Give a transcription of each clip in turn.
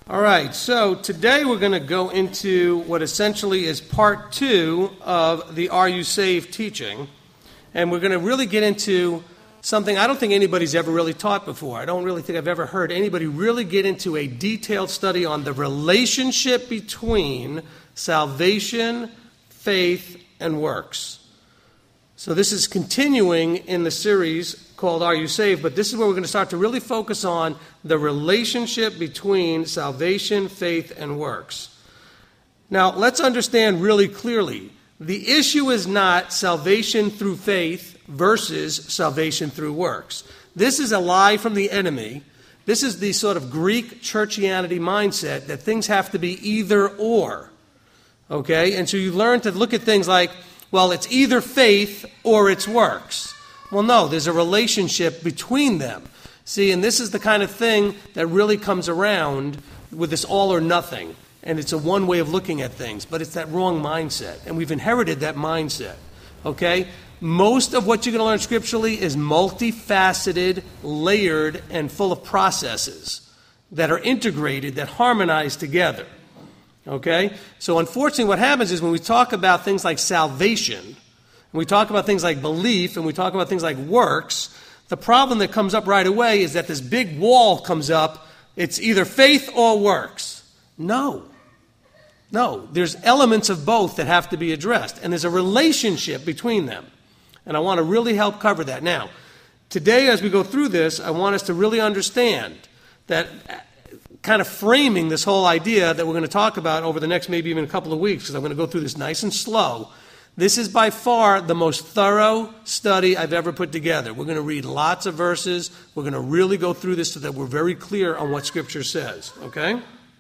All right, so today we're going to go into what essentially is part 2 of the Are You Saved teaching. And we're going to really get into something I don't think anybody's ever really taught before. I don't really think I've ever heard anybody really get into a detailed study on the relationship between salvation, faith, and works. So this is continuing in the series called Are You Saved? But this is where we're going to start to really focus on the relationship between salvation, faith, and works. Now, let's understand really clearly. The issue is not salvation through faith versus salvation through works. This is a lie from the enemy. This is the sort of Greek churchianity mindset that things have to be either or. Okay? And so you learn to look at things like, well, it's either faith or it's works. Well, no, there's a relationship between them. See, and this is the kind of thing that really comes around with this all or nothing. And it's a one way of looking at things, but it's that wrong mindset. And we've inherited that mindset. Okay? Most of what you're going to learn scripturally is multifaceted, layered, and full of processes that are integrated, that harmonize together. Okay? So unfortunately what happens is when we talk about things like salvation, when we talk about things like belief, and we talk about things like works, the problem that comes up right away is that this big wall comes up. It's either faith or works. No, there's elements of both that have to be addressed, and there's a relationship between them. And I want to really help cover that. Now, today as we go through this, I want us to really understand that kind of framing this whole idea that we're going to talk about over the next maybe even a couple of weeks, because I'm going to go through this nice and slow. This is by far the most thorough study I've ever put together. We're going to read lots of verses. We're going to really go through this so that we're very clear on what Scripture says, okay?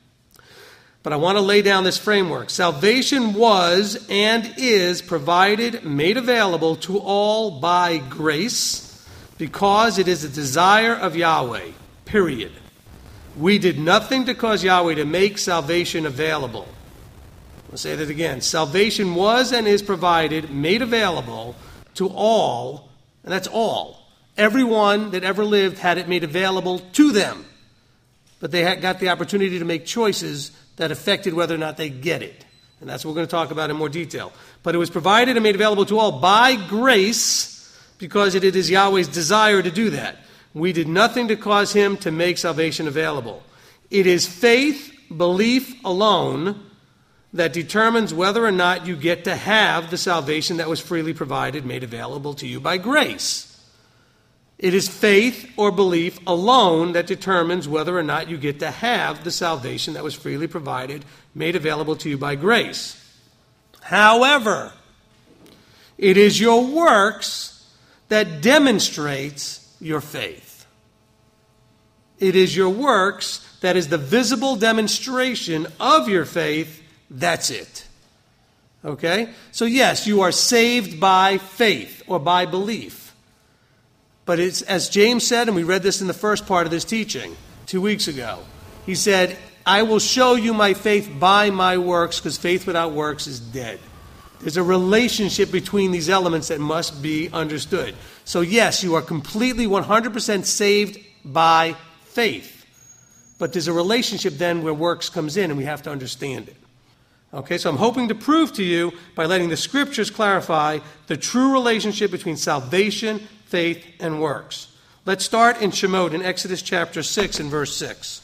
But I want to lay down this framework. Salvation was and is provided, made available to all by grace because it is a desire of Yahweh, period. We did nothing to cause Yahweh to make salvation available. I'll say that again. Salvation was and is provided, made available to all, and that's all. Everyone that ever lived had it made available to them. But they got the opportunity to make choices that affected whether or not they get it. And that's what we're going to talk about in more detail. But it was provided and made available to all by grace because it is Yahweh's desire to do that. We did nothing to cause him to make salvation available. It is faith, belief alone that determines whether or not you get to have the salvation that was freely provided, made available to you by grace. It is faith or belief alone that determines whether or not you get to have the salvation that was freely provided, made available to you by grace. However, it is your works that demonstrates your faith. It is your works that is the visible demonstration of your faith. That's it. Okay? So yes, you are saved by faith or by belief. But it's, as James said, and we read this in the first part of this teaching 2 weeks ago, he said, I will show you my faith by my works, because faith without works is dead. There's a relationship between these elements that must be understood. So yes, you are completely 100% saved by faith. But there's a relationship then where works comes in, and we have to understand it. Okay, so I'm hoping to prove to you by letting the Scriptures clarify the true relationship between salvation, faith, and works. Let's start in Shemot in Exodus chapter 6 and verse 6.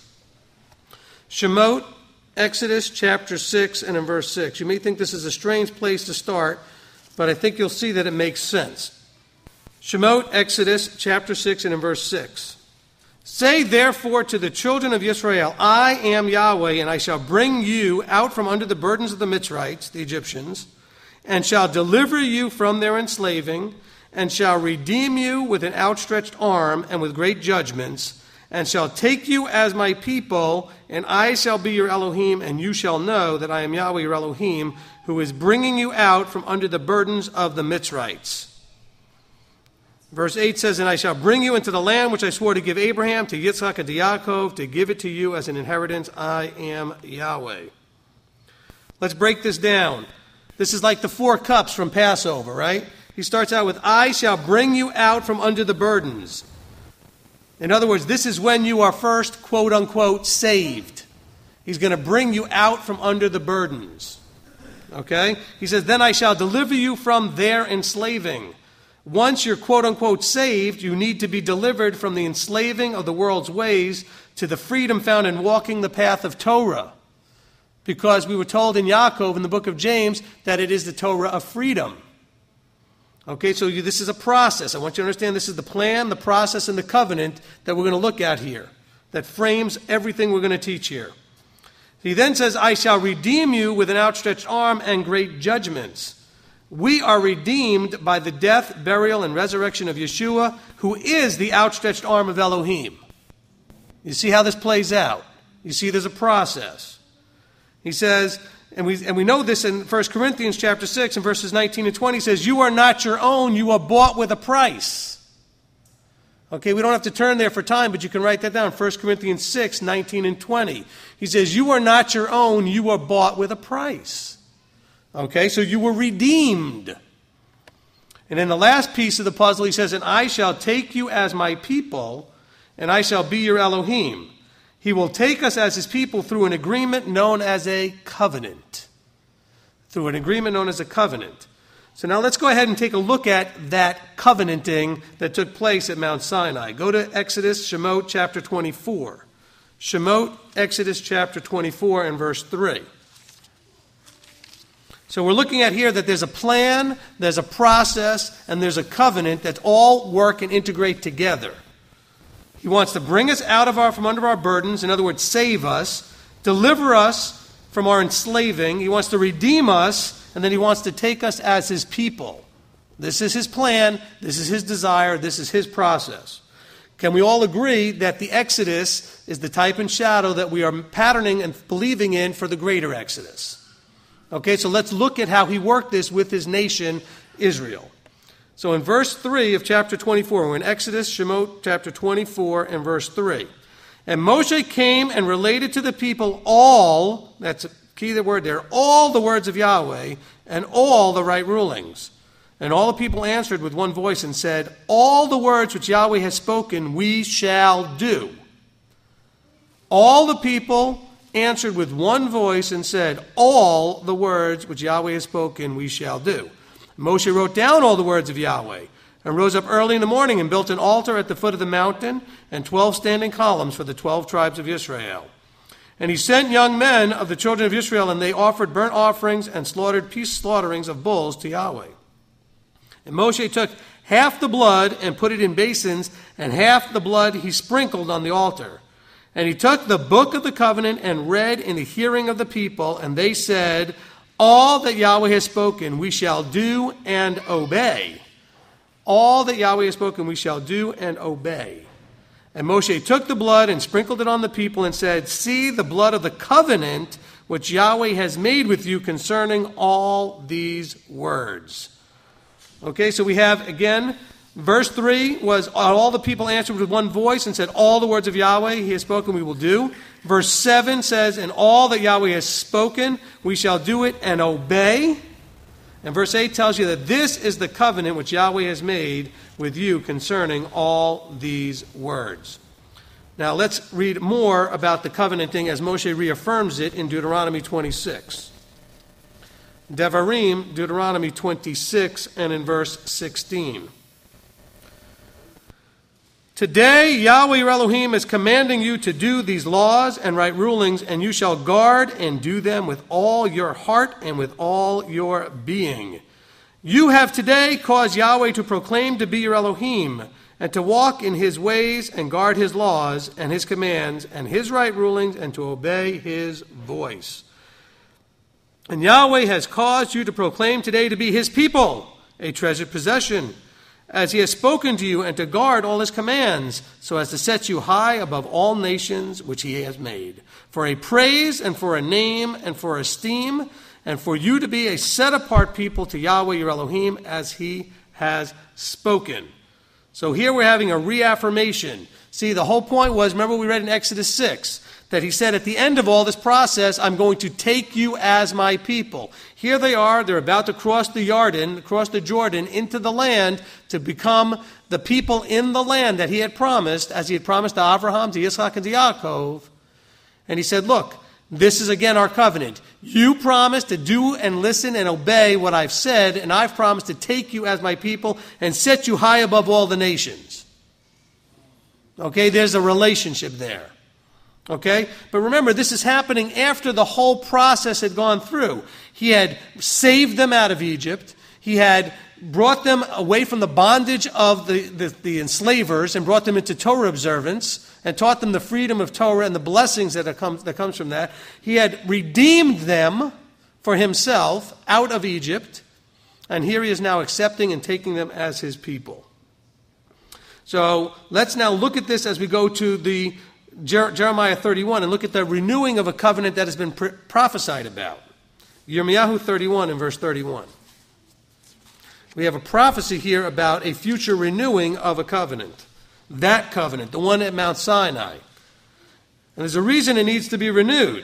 Shemot, Exodus chapter 6 and in verse 6. You may think this is a strange place to start, but I think you'll see that it makes sense. Shemot, Exodus chapter 6 and in verse 6. Say therefore to the children of Israel, I am Yahweh, and I shall bring you out from under the burdens of the Mitzrites, the Egyptians, and shall deliver you from their enslaving, and shall redeem you with an outstretched arm and with great judgments, and shall take you as my people, and I shall be your Elohim, and you shall know that I am Yahweh your Elohim, who is bringing you out from under the burdens of the Mitzrites. Verse 8 says, and I shall bring you into the land which I swore to give Abraham, to Yitzchak, and to Yaakov, to give it to you as an inheritance. I am Yahweh. Let's break this down. This is like the 4 cups from Passover, right? He starts out with, I shall bring you out from under the burdens. In other words, this is when you are first, quote unquote, saved. He's going to bring you out from under the burdens. Okay? He says, then I shall deliver you from their enslaving. Once you're quote-unquote saved, you need to be delivered from the enslaving of the world's ways to the freedom found in walking the path of Torah. Because we were told in Yaakov, in the book of James, that it is the Torah of freedom. Okay, so this is a process. I want you to understand this is the plan, the process, and the covenant that we're going to look at here, that frames everything we're going to teach here. He then says, I shall redeem you with an outstretched arm and great judgments. We are redeemed by the death, burial, and resurrection of Yeshua, who is the outstretched arm of Elohim. You see how this plays out? You see there's a process. He says, and we know this in 1 Corinthians chapter 6 and verses 19 and 20, says, you are not your own, you are bought with a price. Okay, we don't have to turn there for time, but you can write that down. 1 Corinthians 6, 19 and 20. He says, you are not your own, you are bought with a price. Okay, so you were redeemed. And in the last piece of the puzzle, he says, and I shall take you as my people, and I shall be your Elohim. He will take us as his people through an agreement known as a covenant. Through an agreement known as a covenant. So now let's go ahead and take a look at that covenanting that took place at Mount Sinai. Go to Exodus, Shemot, chapter 24. Shemot, Exodus, chapter 24, and verse 3. So we're looking at here that there's a plan, there's a process, and there's a covenant that all work and integrate together. He wants to bring us out of from under our burdens, in other words, save us, deliver us from our enslaving. He wants to redeem us, and then he wants to take us as his people. This is his plan, this is his desire, this is his process. Can we all agree that the Exodus is the type and shadow that we are patterning and believing in for the greater Exodus? Okay, so let's look at how he worked this with his nation, Israel. So in verse 3 of chapter 24, we're in Exodus, Shemot, chapter 24, and verse 3. And Moshe came and related to the people all, that's a key the word there, all the words of Yahweh and all the right rulings. And all the people answered with one voice and said, all the words which Yahweh has spoken we shall do. All the people answered with one voice and said, all the words which Yahweh has spoken we shall do. Moshe wrote down all the words of Yahweh and rose up early in the morning and built an altar at the foot of the mountain and 12 standing columns for the 12 tribes of Israel. And he sent young men of the children of Israel, and they offered burnt offerings and slaughtered peace slaughterings of bulls to Yahweh. And Moshe took half the blood and put it in basins, and half the blood he sprinkled on the altar. And he took the book of the covenant and read in the hearing of the people, and they said, all that Yahweh has spoken we shall do and obey. All that Yahweh has spoken we shall do and obey. And Moshe took the blood and sprinkled it on the people and said, see the blood of the covenant which Yahweh has made with you concerning all these words. Okay, so we have, again, verse 3 was all the people answered with one voice and said, all the words of Yahweh he has spoken we will do. Verse 7 says, and all that Yahweh has spoken we shall do it and obey. And verse 8 tells you that this is the covenant which Yahweh has made with you concerning all these words. Now let's read more about the covenanting as Moshe reaffirms it in Deuteronomy 26. Devarim, Deuteronomy 26, and in verse 16. Today Yahweh your Elohim is commanding you to do these laws and right rulings, and you shall guard and do them with all your heart and with all your being. You have today caused Yahweh to proclaim to be your Elohim, and to walk in his ways and guard his laws and his commands and his right rulings, and to obey his voice. And Yahweh has caused you to proclaim today to be his people, a treasured possession, as he has spoken to you, and to guard all his commands, so as to set you high above all nations which he has made, for a praise and for a name and for esteem, and for you to be a set-apart people to Yahweh your Elohim, as he has spoken. So here we're having a reaffirmation. See, the whole point was, remember we read in Exodus 6, that he said at the end of all this process, I'm going to take you as my people. Here they are, they're about to cross the Jordan into the land to become the people in the land that he had promised, as he had promised to Abraham, to Yitzchak, and to Yaakov. And he said, look, This is again our covenant. You promised to do and listen and obey what I've said, and I've promised to take you as my people and set you high above all the nations. Okay, there's a relationship there. Okay, but remember, this is happening after the whole process had gone through. He had saved them out of Egypt. He had brought them away from the bondage of the enslavers and brought them into Torah observance and taught them the freedom of Torah and the blessings that comes from that. He had redeemed them for himself out of Egypt, and here he is now accepting and taking them as his people. So let's now look at this as we go to the Jeremiah 31 and look at the renewing of a covenant that has been prophesied about. Yirmiyahu 31 and verse 31. We have a prophecy here about a future renewing of a covenant. That covenant, the one at Mount Sinai. And there's a reason it needs to be renewed.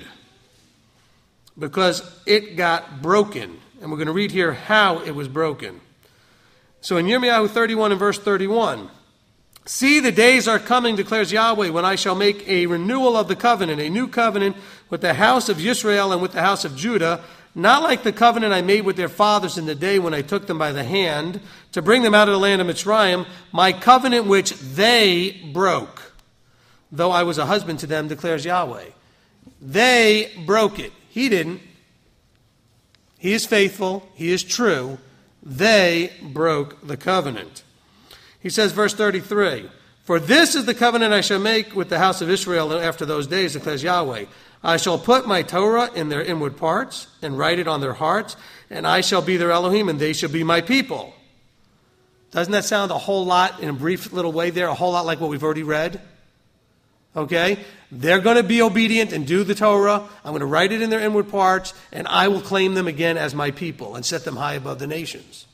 Because it got broken. And we're going to read here how it was broken. So in Yirmiyahu 31 and verse 31, see, the days are coming, declares Yahweh, when I shall make a renewal of the covenant, a new covenant with the house of Israel and with the house of Judah, not like the covenant I made with their fathers in the day when I took them by the hand to bring them out of the land of Mitzrayim, my covenant which they broke, though I was a husband to them, declares Yahweh. They broke it. He didn't. He is faithful. He is true. They broke the covenant. He says, verse 33, for this is the covenant I shall make with the house of Israel after those days, declares Yahweh. I shall put my Torah in their inward parts and write it on their hearts, and I shall be their Elohim, and they shall be my people. Doesn't that sound a whole lot, in a brief little way there, a whole lot like what we've already read? Okay? They're going to be obedient and do the Torah. I'm going to write it in their inward parts, and I will claim them again as my people and set them high above the nations.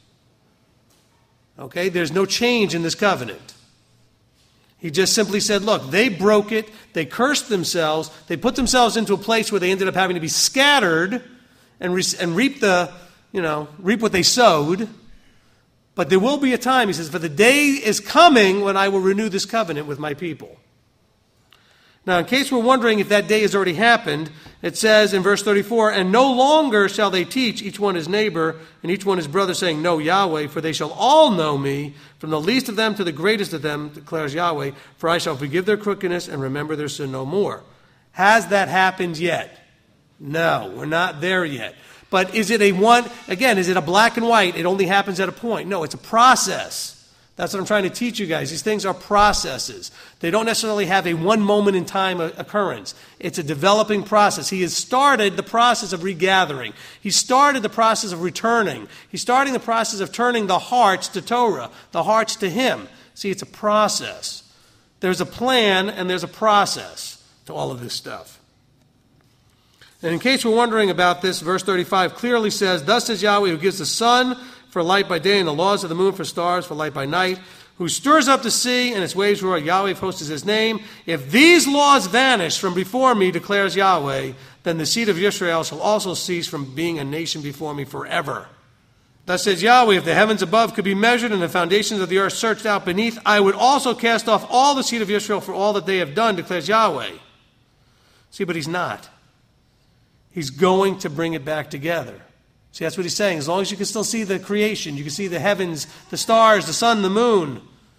Okay? There's no change in this covenant. He just simply said, look, they broke it, they cursed themselves, they put themselves into a place where they ended up having to be scattered and reap what they sowed. But there will be a time, he says, for the day is coming when I will renew this covenant with my people. Now, in case we're wondering if that day has already happened, it says in verse 34, and no longer shall they teach each one his neighbor and each one his brother, saying, know Yahweh, for they shall all know me, from the least of them to the greatest of them, declares Yahweh, for I shall forgive their crookedness and remember their sin no more. Has that happened yet? No, we're not there yet. But is it is it a black and white? It only happens at a point. No, it's a process. That's what I'm trying to teach you guys. These things are processes. They don't necessarily have a one moment in time occurrence. It's a developing process. He has started the process of regathering. He started the process of returning. He's starting the process of turning the hearts to Torah, the hearts to Him. See, it's a process. There's a plan and there's a process to all of this stuff. And in case we're wondering about this, verse 35 clearly says, thus says Yahweh, who gives the sun for light by day and the laws of the moon for stars for light by night, who stirs up the sea and its waves roar, Yahweh of hosts is his name. If these laws vanish from before me, declares Yahweh, then the seed of Israel shall also cease from being a nation before me forever. Thus says Yahweh, if the heavens above could be measured and the foundations of the earth searched out beneath, I would also cast off all the seed of Israel for all that they have done, declares Yahweh. See, but he's not. He's going to bring it back together. See, that's what he's saying. As long as you can still see the creation, you can see the heavens, the stars, the sun, the moon,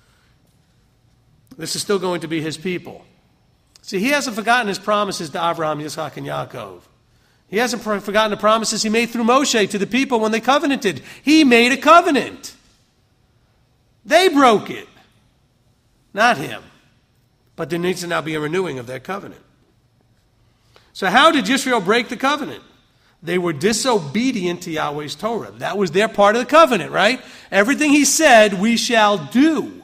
this is still going to be his people. See, he hasn't forgotten his promises to Abraham, Yitzchak, and Yaakov. He hasn't forgotten the promises he made through Moshe to the people when they covenanted. He made a covenant. They broke it. Not him. But there needs to now be a renewing of that covenant. So how did Israel break the covenant? They were disobedient to Yahweh's Torah. That was their part of the covenant, right? Everything he said, we shall do.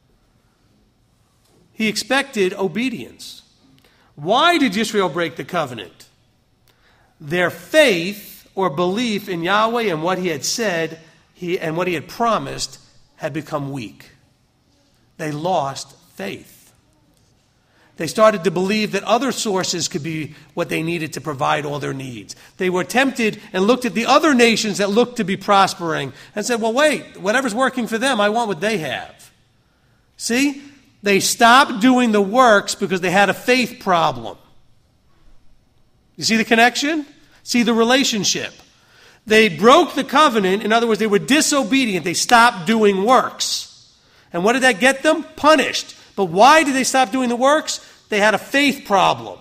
He expected obedience. Why did Israel break the covenant? Their faith or belief in Yahweh and what he had said and what he had promised had become weak. They lost faith. They started to believe that other sources could be what they needed to provide all their needs. They were tempted and looked at the other nations that looked to be prospering and said, well, wait, whatever's working for them, I want what they have. See? They stopped doing the works because they had a faith problem. You see the connection? See the relationship. They broke the covenant. In other words, they were disobedient. They stopped doing works. And what did that get them? Punished. But why did they stop doing the works? They had a faith problem.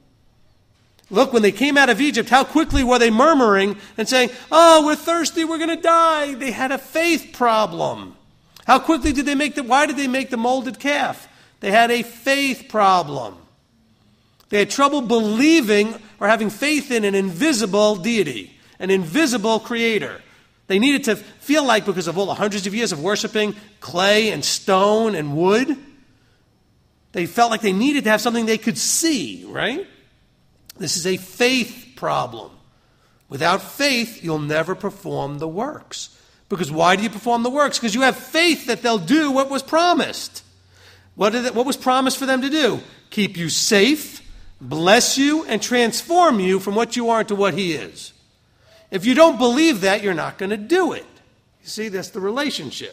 Look, when they came out of Egypt, how quickly were they murmuring and saying, oh, we're thirsty, we're going to die. They had a faith problem. How quickly did they why did they make the molded calf? They had a faith problem. They had trouble believing or having faith in an invisible deity, an invisible creator. They needed to feel like, because of all the hundreds of years of worshiping clay and stone and wood, they felt like they needed to have something they could see, right? This is a faith problem. Without faith, you'll never perform the works. Because why do you perform the works? Because you have faith that they'll do what was promised. What was promised for them to do? Keep you safe, bless you, and transform you from what you are to what he is. If you don't believe that, you're not going to do it. You see, that's the relationship.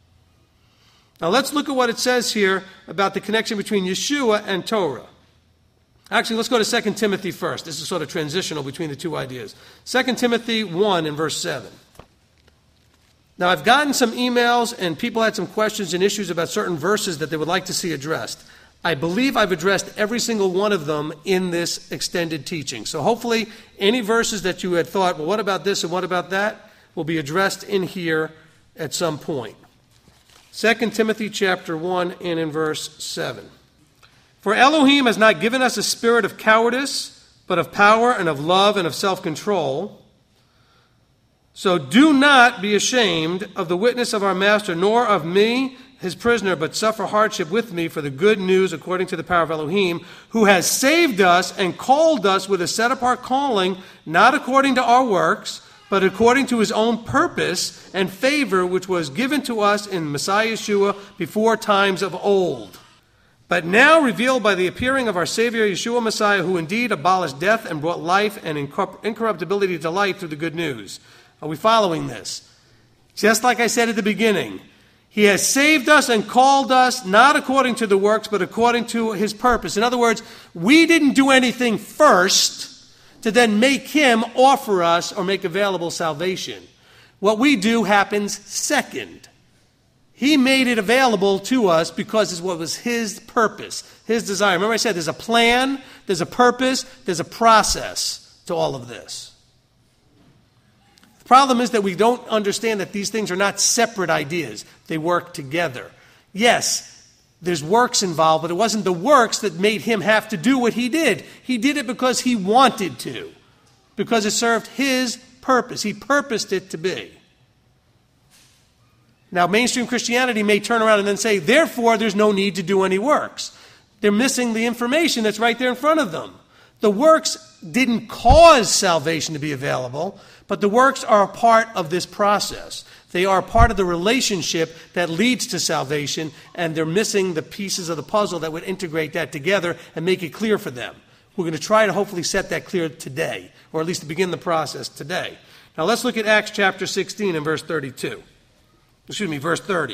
Now let's look at what it says here about the connection between Yeshua and Torah. Actually, let's go to 2 Timothy first. This is sort of transitional between the two ideas. 2 Timothy 1 and verse 7. Now, I've gotten some emails, and people had some questions and issues about certain verses that they would like to see addressed. I believe I've addressed every single one of them in this extended teaching. So hopefully, any verses that you had thought, well, what about this and what about that, will be addressed in here at some point. 2 Timothy chapter 1 and in verse 7. For Elohim has not given us a spirit of cowardice, but of power and of love and of self-control. So do not be ashamed of the witness of our master, nor of me, his prisoner, but suffer hardship with me for the good news according to the power of Elohim, who has saved us and called us with a set-apart calling, not according to our works, but according to his own purpose and favor, which was given to us in Messiah Yeshua before times of old. But now revealed by the appearing of our Savior Yeshua Messiah, who indeed abolished death and brought life and incorruptibility to light through the good news. Are we following this? Just like I said at the beginning, he has saved us and called us not according to the works, but according to his purpose. In other words, we didn't do anything first to then make him offer us or make available salvation. What we do happens second. He made it available to us because it's what was his purpose, his desire. Remember I said there's a plan, there's a purpose, there's a process to all of this. The problem is that we don't understand that these things are not separate ideas. They work together. Yes, there's works involved, but it wasn't the works that made him have to do what he did. He did it because he wanted to, because it served his purpose. He purposed it to be. Now, mainstream Christianity may turn around and then say, therefore, there's no need to do any works. They're missing the information that's right there in front of them. The works didn't cause salvation to be available, but the works are a part of this process. They are part of the relationship that leads to salvation, and they're missing the pieces of the puzzle that would integrate that together and make it clear for them. We're going to try to hopefully set that clear today, or at least to begin the process today. Now, let's look at Acts chapter 16 and verse 32. Verse 30.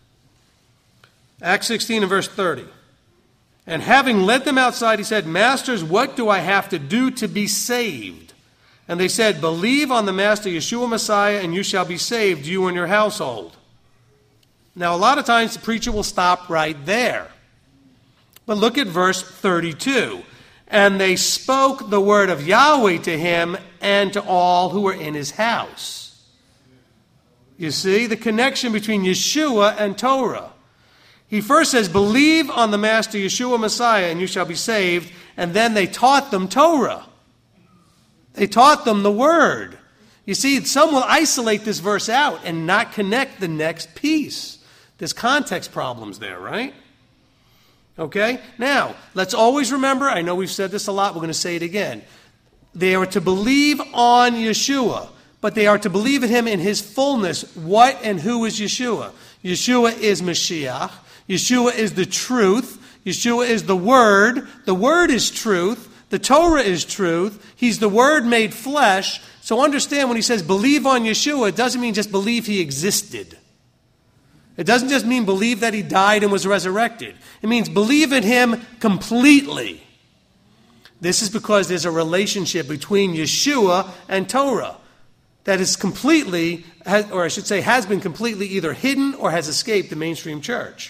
Acts 16 and verse 30. And having led them outside, he said, Masters, what do I have to do to be saved? And they said, Believe on the Master Yeshua Messiah, and you shall be saved, you and your household. Now, a lot of times the preacher will stop right there. But look at verse 32. And they spoke the word of Yahweh to him and to all who were in his house. You see the connection between Yeshua and Torah. He first says, believe on the Master Yeshua Messiah and you shall be saved. And then they taught them Torah. They taught them the word. You see, some will isolate this verse out and not connect the next piece. There's context problems there, right? Okay? Now, let's always remember, I know we've said this a lot, we're going to say it again. They are to believe on Yeshua. But they are to believe in him in his fullness. What and who is Yeshua? Yeshua is Mashiach. Yeshua is the truth. Yeshua is the Word. The Word is truth. The Torah is truth. He's the Word made flesh. So understand when he says believe on Yeshua, it doesn't mean just believe he existed. It doesn't just mean believe that he died and was resurrected. It means believe in him completely. This is because there's a relationship between Yeshua and Torah that is completely, or I should say has been completely either hidden or has escaped the mainstream church.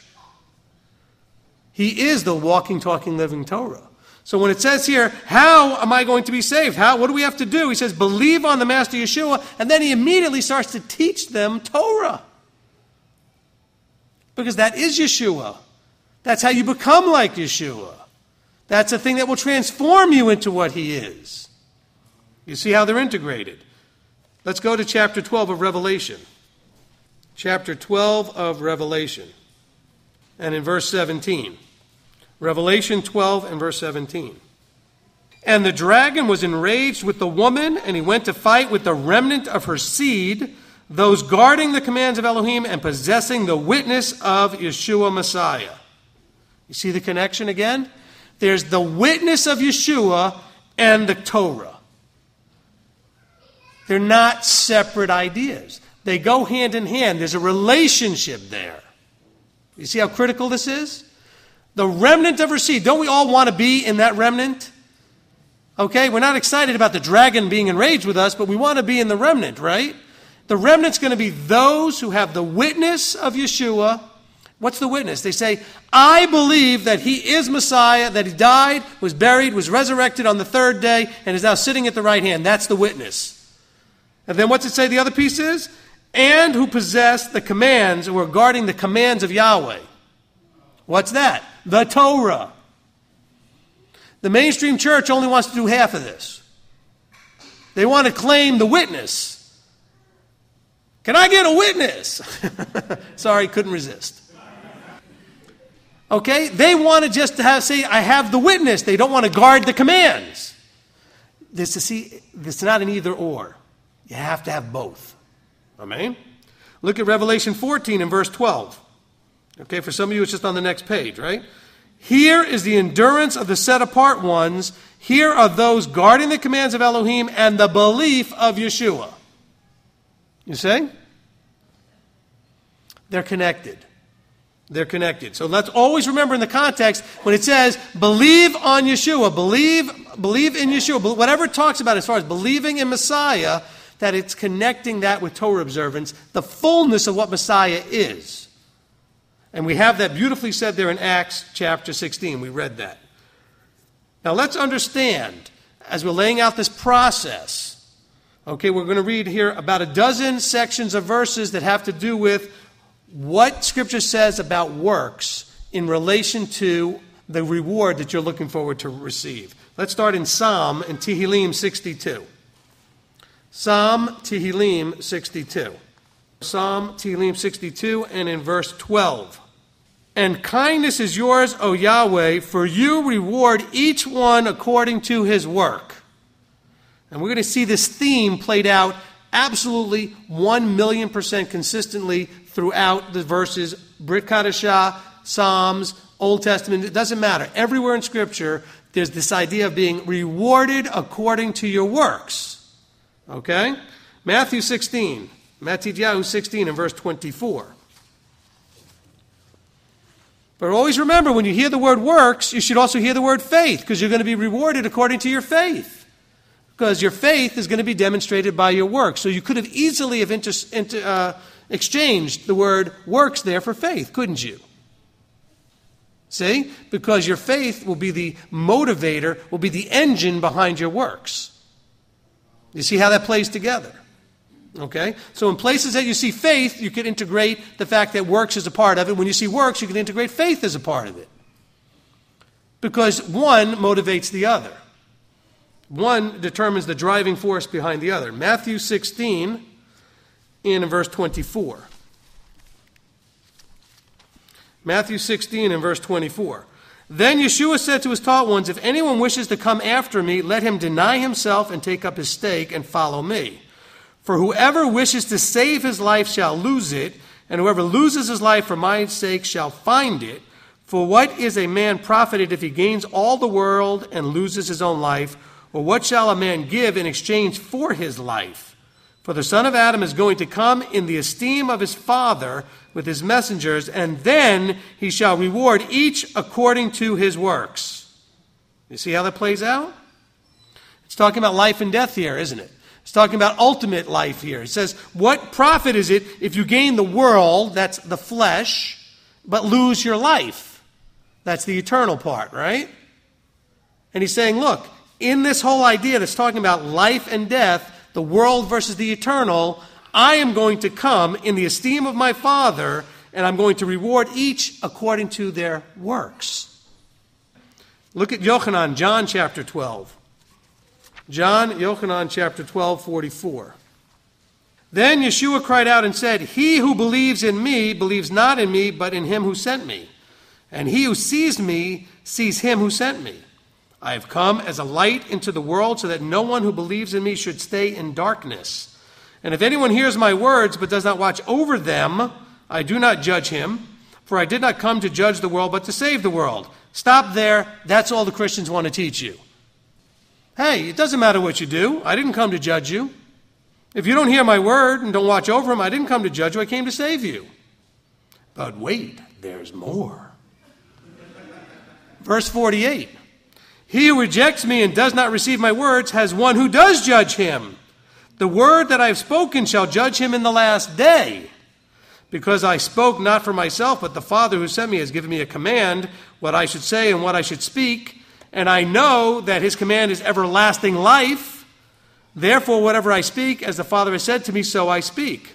He is the walking, talking, living Torah. So when it says here, how am I going to be saved? What do we have to do? He says, believe on the Master Yeshua, and then he immediately starts to teach them Torah. Because that is Yeshua. That's how you become like Yeshua. That's the thing that will transform you into what he is. You see how they're integrated. Let's go to chapter 12 of Revelation. Chapter 12 of Revelation. And in verse 17. Revelation 12 and verse 17. And the dragon was enraged with the woman, and he went to fight with the remnant of her seed, those guarding the commands of Elohim and possessing the witness of Yeshua Messiah. You see the connection again? There's the witness of Yeshua and the Torah. They're not separate ideas. They go hand in hand. There's a relationship there. You see how critical this is? The remnant of her seed. Don't we all want to be in that remnant? Okay, we're not excited about the dragon being enraged with us, but we want to be in the remnant, right? The remnant's going to be those who have the witness of Yeshua. What's the witness? They say, I believe that he is Messiah, that he died, was buried, was resurrected on the third day, and is now sitting at the right hand. That's the witness. And then what's it say the other piece is? And who possess the commands, who are guarding the commands of Yahweh. What's that? The Torah. The mainstream church only wants to do half of this. They want to claim the witness. Can I get a witness? Sorry, couldn't resist. Okay? They want to just say, I have the witness. They don't want to guard the commands. This is not an either or. You have to have both. Amen? Look at Revelation 14 and verse 12. Okay, for some of you it's just on the next page, right? Here is the endurance of the set-apart ones. Here are those guarding the commands of Elohim and the belief of Yeshua. You see? They're connected. They're connected. So let's always remember in the context, when it says, believe on Yeshua, believe in Yeshua, whatever it talks about as far as believing in Messiah, that it's connecting that with Torah observance, the fullness of what Messiah is. And we have that beautifully said there in Acts chapter 16. We read that. Now let's understand, as we're laying out this process, okay, we're going to read here about a dozen sections of verses that have to do with what Scripture says about works in relation to the reward that you're looking forward to receive. Let's start in Psalm and Tehillim 62. Psalm Tehillim 62. Psalm Tehillim 62 and in verse 12. And kindness is yours, O Yahweh, for you reward each one according to his work. And we're going to see this theme played out absolutely 1,000,000% consistently throughout the verses, Brit Kadashah, Psalms, Old Testament, it doesn't matter. Everywhere in Scripture, there's this idea of being rewarded according to your works. Okay? Matthew 16 and verse 24. But always remember, when you hear the word works, you should also hear the word faith, because you're going to be rewarded according to your faith. Because your faith is going to be demonstrated by your works. So you could have easily exchanged the word works there for faith, couldn't you? See? Because your faith will be the motivator, will be the engine behind your works. You see how that plays together? Okay? So in places that you see faith, you can integrate the fact that works is a part of it. When you see works, you can integrate faith as a part of it. Because one motivates the other. One determines the driving force behind the other. Matthew 16 in verse 24. Matthew 16 and verse 24. Then Yeshua said to his taught ones, if anyone wishes to come after me, let him deny himself and take up his stake and follow me. For whoever wishes to save his life shall lose it, and whoever loses his life for my sake shall find it. For what is a man profited if he gains all the world and loses his own life? Or what shall a man give in exchange for his life? For the Son of Adam is going to come in the esteem of his Father with his messengers, and then he shall reward each according to his works. You see how that plays out? It's talking about life and death here, isn't it? It's talking about ultimate life here. It says, what profit is it if you gain the world, that's the flesh, but lose your life? That's the eternal part, right? And he's saying, look, in this whole idea that's talking about life and death, the world versus the eternal, I am going to come in the esteem of my Father, and I'm going to reward each according to their works. Look at Yochanan, John chapter 12. Yochanan chapter 12, 44. Then Yeshua cried out and said, he who believes in me believes not in me, but in him who sent me. And he who sees me sees him who sent me. I have come as a light into the world so that no one who believes in me should stay in darkness. And if anyone hears my words but does not watch over them, I do not judge him, for I did not come to judge the world but to save the world. Stop there. That's all the Christians want to teach you. Hey, it doesn't matter what you do. I didn't come to judge you. If you don't hear my word and don't watch over him, I didn't come to judge you. I came to save you. But wait, there's more. Verse 48. He who rejects me and does not receive my words has one who does judge him. The word that I have spoken shall judge him in the last day. Because I spoke not for myself, but the Father who sent me has given me a command, what I should say and what I should speak. And I know that his command is everlasting life. Therefore, whatever I speak, as the Father has said to me, so I speak.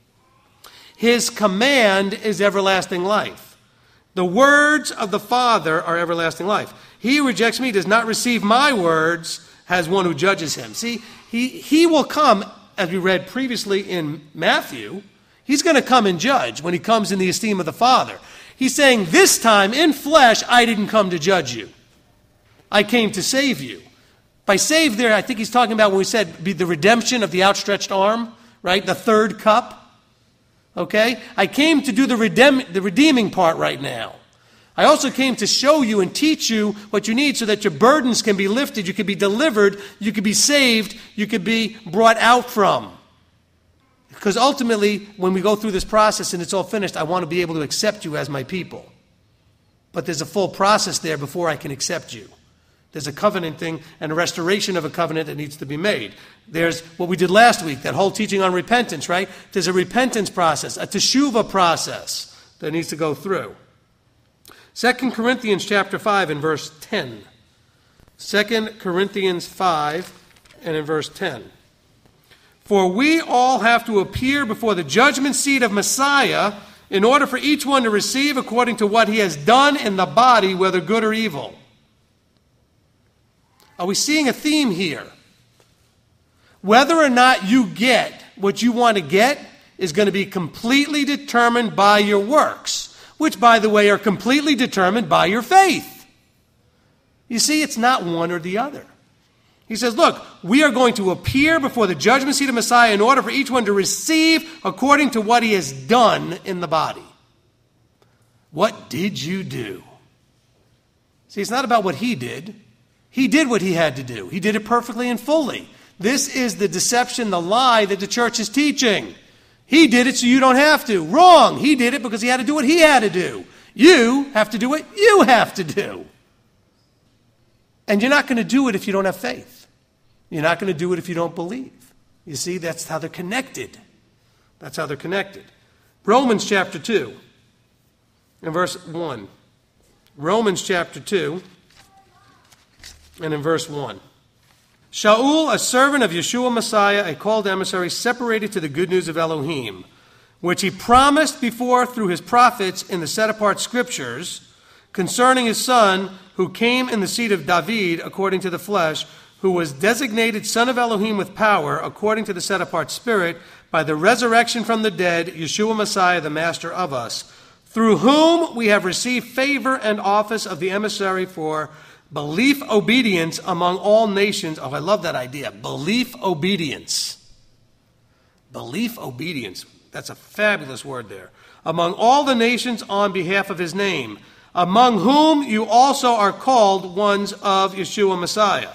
His command is everlasting life. The words of the Father are everlasting life. He who rejects me does not receive my words, has one who judges him. See, he will come, as we read previously in Matthew, he's going to come and judge when he comes in the esteem of the Father. He's saying, this time in flesh, I didn't come to judge you. I came to save you. By save there, I think he's talking about when we said be the redemption of the outstretched arm, right? The third cup. Okay? I came to do the redeeming part right now. I also came to show you and teach you what you need so that your burdens can be lifted, you can be delivered, you can be saved, you can be brought out from. Because ultimately, when we go through this process and it's all finished, I want to be able to accept you as my people. But there's a full process there before I can accept you. There's a covenant thing and a restoration of a covenant that needs to be made. There's what we did last week, that whole teaching on repentance, right? There's a repentance process, a teshuvah process that needs to go through. 2 Corinthians chapter 5 and verse 10. 2 Corinthians 5 and in verse 10. For we all have to appear before the judgment seat of Messiah in order for each one to receive according to what he has done in the body, whether good or evil. Are we seeing a theme here? Whether or not you get what you want to get is going to be completely determined by your works, which, by the way, are completely determined by your faith. You see, it's not one or the other. He says, look, we are going to appear before the judgment seat of Messiah in order for each one to receive according to what he has done in the body. What did you do? See, it's not about what he did. He did what he had to do. He did it perfectly and fully. This is the deception, the lie that the church is teaching. He did it so you don't have to. Wrong. He did it because he had to do what he had to do. You have to do what you have to do. And you're not going to do it if you don't have faith. You're not going to do it if you don't believe. You see, that's how they're connected. That's how they're connected. Romans chapter 2 and verse 1. Romans chapter 2 and in verse 1. Shaul, a servant of Yeshua Messiah, a called emissary, separated to the good news of Elohim, which he promised before through his prophets in the set-apart scriptures, concerning his son, who came in the seed of David according to the flesh, who was designated son of Elohim with power, according to the set-apart spirit, by the resurrection from the dead, Yeshua Messiah, the master of us, through whom we have received favor and office of the emissary for belief obedience among all nations. Oh, I love that idea. Belief obedience. Belief obedience. That's a fabulous word there. Among all the nations on behalf of his name, among whom you also are called ones of Yeshua Messiah.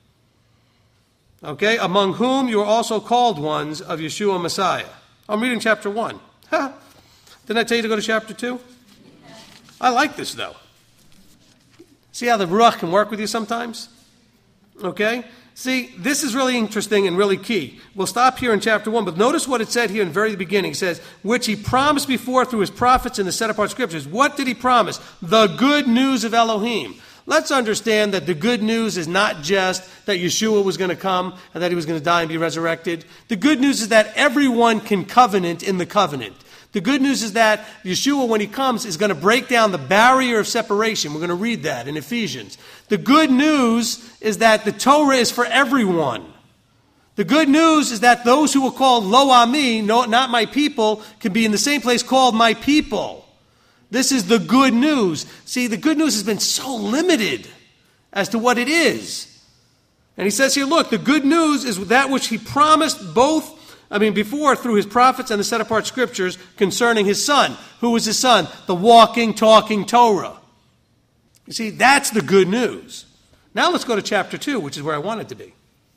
Okay? Among whom you are also called ones of Yeshua Messiah. I'm reading chapter 1. Didn't I tell you to go to chapter 2? I like this, though. See how the Ruach can work with you sometimes? Okay? See, this is really interesting and really key. We'll stop here in chapter 1, but notice what it said here in the very beginning. It says, which he promised before through his prophets in the set-apart scriptures. What did he promise? The good news of Elohim. Let's understand that the good news is not just that Yeshua was going to come and that he was going to die and be resurrected. The good news is that everyone can covenant in the covenant. The good news is that Yeshua, when he comes, is going to break down the barrier of separation. We're going to read that in Ephesians. The good news is that the Torah is for everyone. The good news is that those who are called Lo Ami, no, not my people, can be in the same place called my people. This is the good news. See, the good news has been so limited as to what it is. And he says here, look, the good news is that which he promised before through his prophets and the set-apart scriptures concerning his son. Who was his son? The walking, talking Torah. You see, that's the good news. Now let's go to chapter 2, which is where I wanted to be.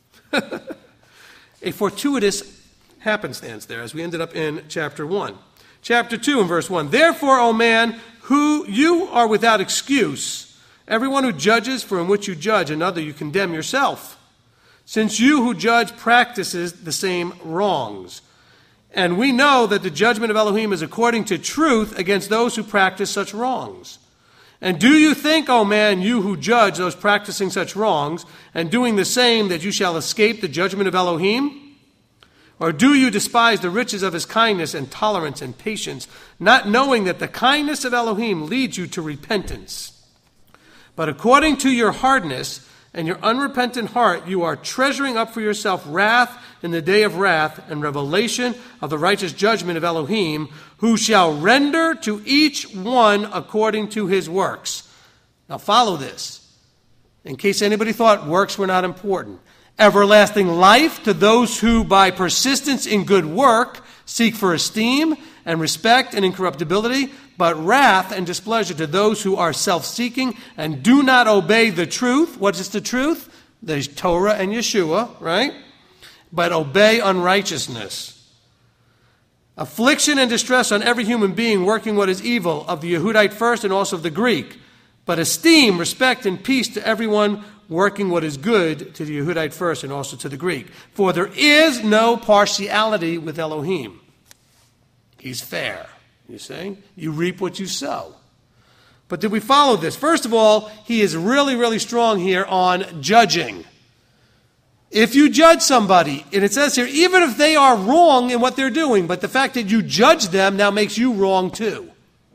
A fortuitous happenstance there, as we ended up in chapter 1. Chapter 2 and verse 1. Therefore, O man, who you are without excuse, everyone who judges, for in which you judge another you condemn yourself, since you who judge practices the same wrongs. And we know that the judgment of Elohim is according to truth against those who practice such wrongs. And do you think, O man, you who judge those practicing such wrongs, and doing the same, that you shall escape the judgment of Elohim? Or do you despise the riches of his kindness and tolerance and patience, not knowing that the kindness of Elohim leads you to repentance? But according to your hardness and your unrepentant heart, you are treasuring up for yourself wrath in the day of wrath and revelation of the righteous judgment of Elohim, who shall render to each one according to his works. Now follow this, in case anybody thought works were not important. Everlasting life to those who by persistence in good work seek for esteem and respect and incorruptibility, but wrath and displeasure to those who are self-seeking and do not obey the truth. What is the truth? The Torah and Yeshua, right? But obey unrighteousness. Affliction and distress on every human being working what is evil, of the Yehudite first and also of the Greek. But esteem, respect, and peace to everyone working what is good, to the Yehudite first and also to the Greek. For there is no partiality with Elohim. He's fair, you see? You reap what you sow. But did we follow this? First of all, he is really, really strong here on judging. If you judge somebody, and it says here, even if they are wrong in what they're doing, but the fact that you judge them now makes you wrong too.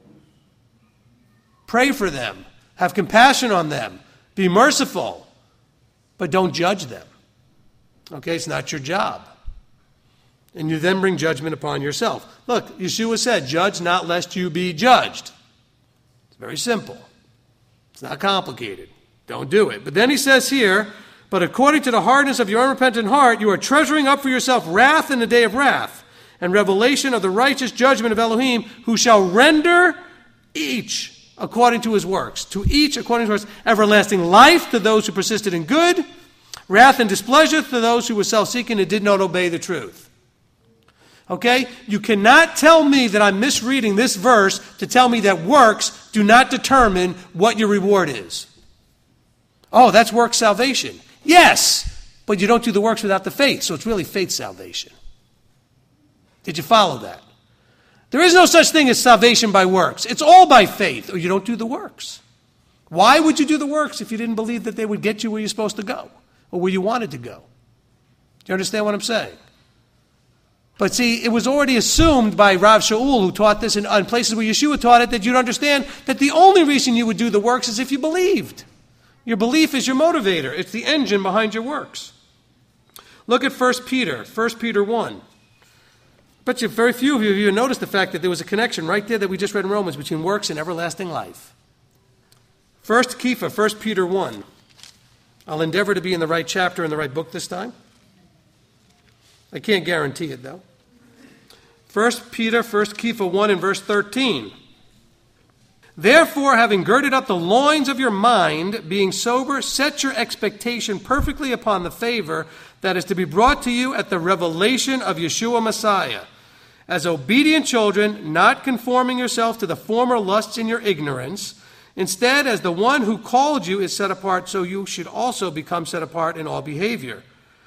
Pray for them. Have compassion on them. Be merciful. But don't judge them. Okay, it's not your job. And you then bring judgment upon yourself. Look, Yeshua said, judge not lest you be judged. It's very simple. It's not complicated. Don't do it. But then he says here, but according to the hardness of your unrepentant heart, you are treasuring up for yourself wrath in the day of wrath, and revelation of the righteous judgment of Elohim, who shall render each according to his works. To each according to his everlasting life to those who persisted in good, wrath and displeasure to those who were self-seeking and did not obey the truth. Okay? You cannot tell me that I'm misreading this verse to tell me that works do not determine what your reward is. Oh, that's work salvation. Yes, but you don't do the works without the faith, so it's really faith salvation. Did you follow that? There is no such thing as salvation by works. It's all by faith, or you don't do the works. Why would you do the works if you didn't believe that they would get you where you're supposed to go, or where you wanted to go? Do you understand what I'm saying? But see, it was already assumed by Rav Shaul, who taught this in places where Yeshua taught it, that you'd understand that the only reason you would do the works is if you believed. Your belief is your motivator. It's the engine behind your works. Look at 1 Peter 1. But very few of you noticed the fact that there was a connection right there that we just read in Romans between works and everlasting life. 1 Peter 1. I'll endeavor to be in the right chapter in the right book this time. I can't guarantee it, though. 1 Kepha 1 and verse 13. Therefore, having girded up the loins of your mind, being sober, set your expectation perfectly upon the favor that is to be brought to you at the revelation of Yeshua Messiah. As obedient children, not conforming yourself to the former lusts in your ignorance, Instead, as the one who called you is set apart, so you should also become set apart in all behavior.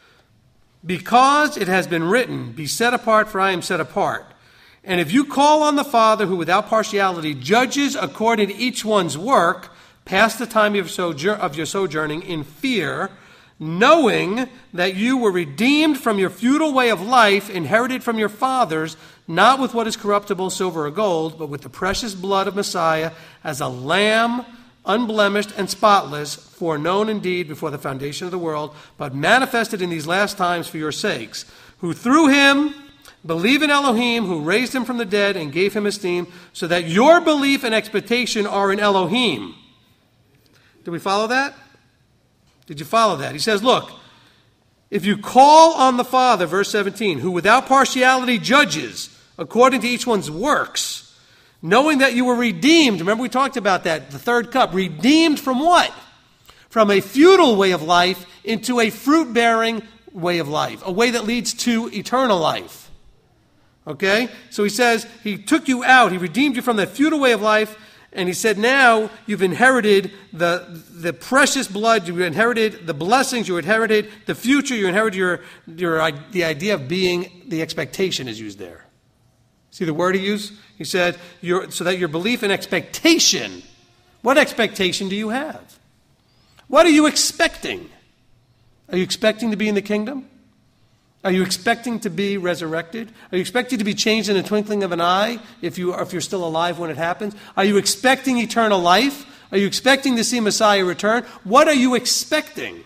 Because it has been written, be set apart, for I am set apart. And if you call on the Father, who without partiality judges according to each one's work, pass the time of your sojourning in fear, knowing that you were redeemed from your futile way of life, inherited from your fathers, not with what is corruptible, silver or gold, but with the precious blood of Messiah, as a lamb, unblemished and spotless, foreknown indeed before the foundation of the world, but manifested in these last times for your sakes, who through him believe in Elohim, who raised him from the dead and gave him esteem, so that your belief and expectation are in Elohim. Did we follow that? Did you follow that? He says, look, if you call on the Father, verse 17, who without partiality judges according to each one's works, knowing that you were redeemed. Remember we talked about that, the third cup. Redeemed from what? From a futile way of life into a fruit-bearing way of life, a way that leads to eternal life. Okay? So he says he took you out. He redeemed you from that futile way of life. And he said, now you've inherited the precious blood, you inherited the blessings, you inherited the future, you inherited the idea of being, the expectation is used there. See the word he used? He said, so that your belief and expectation, what expectation do you have? What are you expecting? Are you expecting to be in the kingdom? Are you expecting to be resurrected? Are you expecting to be changed in the twinkling of an eye if you're still alive when it happens? Are you expecting eternal life? Are you expecting to see Messiah return? What are you expecting?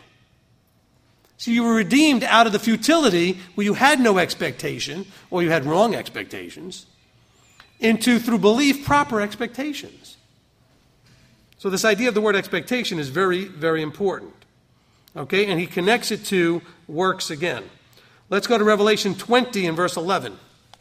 So you were redeemed out of the futility where you had no expectation, or you had wrong expectations, into, through belief, proper expectations. So this idea of the word expectation is very, very important. Okay, and he connects it to works again. Let's go to Revelation 20 and verse 11.